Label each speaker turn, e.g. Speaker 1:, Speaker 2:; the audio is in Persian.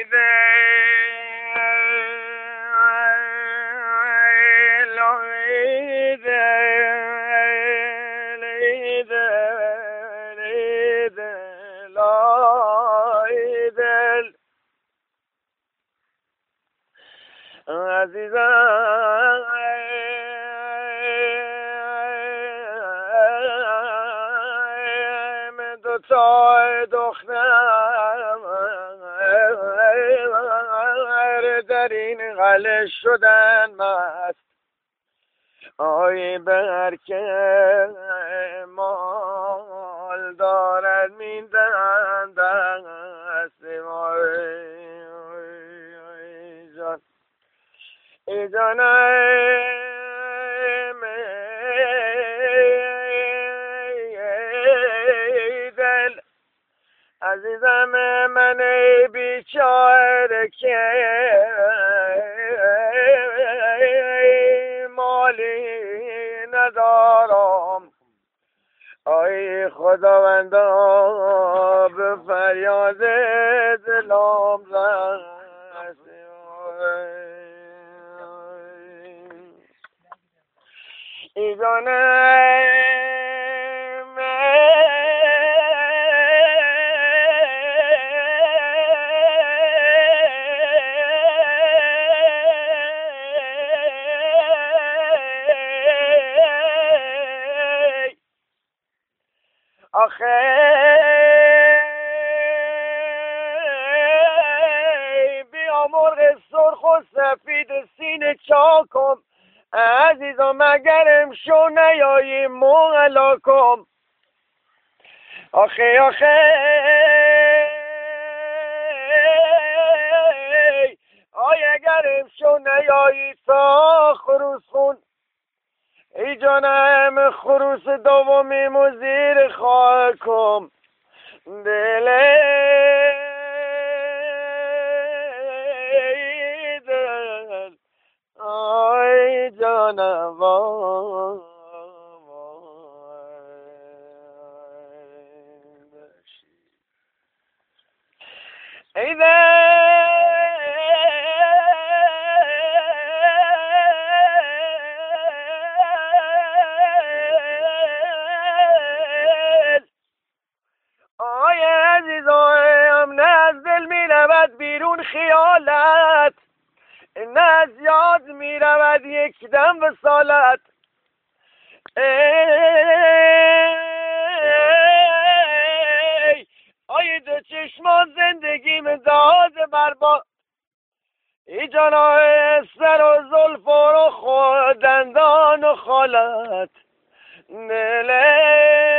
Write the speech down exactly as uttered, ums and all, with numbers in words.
Speaker 1: عزیزم دو تا دختر در این قلعه شدن مست آی بر که مال دارد میدن دست جان ای جانم ای دل عزیزم من ای بیچاره که مالی ندارم آی خداوندا به فریاد دلم رسی ای جانم آخه بیا مرغ سرخ و سفید سینه چاکم عزیزم اگرم شو نیایی مغلاکم آخه آخه آی اگرم شو نیایی تا خروس خون ای جانم خروس دومی مزیر خاکم دل دل آی جانم ای دل بیرون خیالت نه از یاد می رود یک دم وصالت ای آی دو چشمان زندگیم داد برباد ای جانا سر و زلف و خود دندان و خالت دل